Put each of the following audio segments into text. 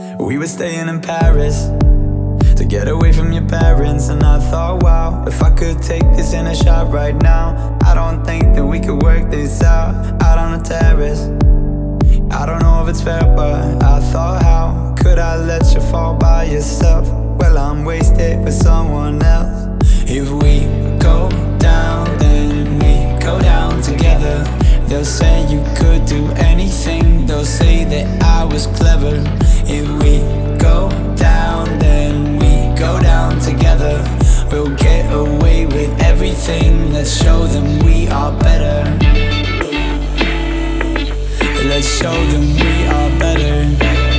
We were staying in Paris to get away from your parents. And I thought, wow, if I could take this in a shot right now, I don't think that we could work this out on the terrace. I don't know if it's fair, but I thought, how could I let you fall by yourself? Well, I'm wasted with someone else. If we go down, then we go down together. They'll say you could do anything, they'll say that I was clever. If we go down, then we go down together. We'll get away with everything, let's show them we are better. Let's show them we are better.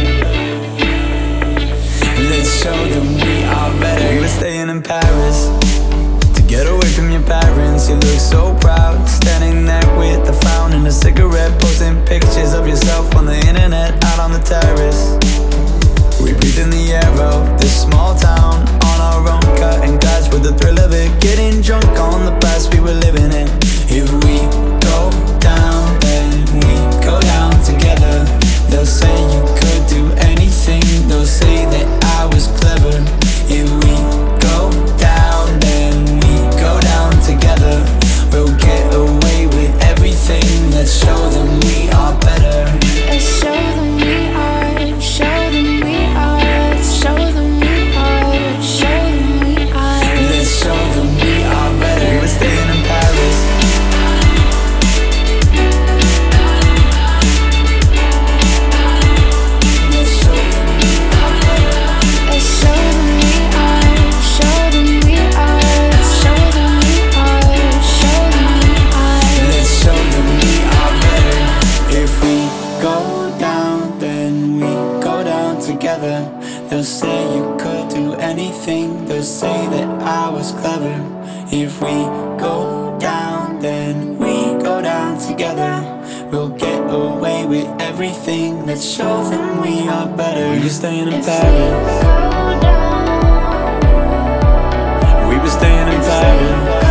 Let's show them we are better. We were staying in Paris to get away from your parents. You look so proud, standing there with a frown and a cigarette, posting pictures of yourself on the internet, out on the terrace. We breathe in the air of this small town, on our own, cutting glass with the thrill of it, getting drunk on the past we were living in. If we go down, then we go down together. They'll say you could do anything, they'll say that I was clever. If we go down, then we go down together. We'll get away with everything, let's show them we are better. Let's show them we are, show them we are, let's show them we are, show them we are. Let's show them we are better. We were staying in Paris. Let's show them we are better. Let's show them we are, show them we are, let's show them we are, show them we are. Let's show them we are better. If we go down, then we go down together. They'll say you could do anything, they'll say that I was clever. If we go down, then we go down together. We'll get away with everything, let's show them we are better. We were staying in Paris. We were staying in Paris.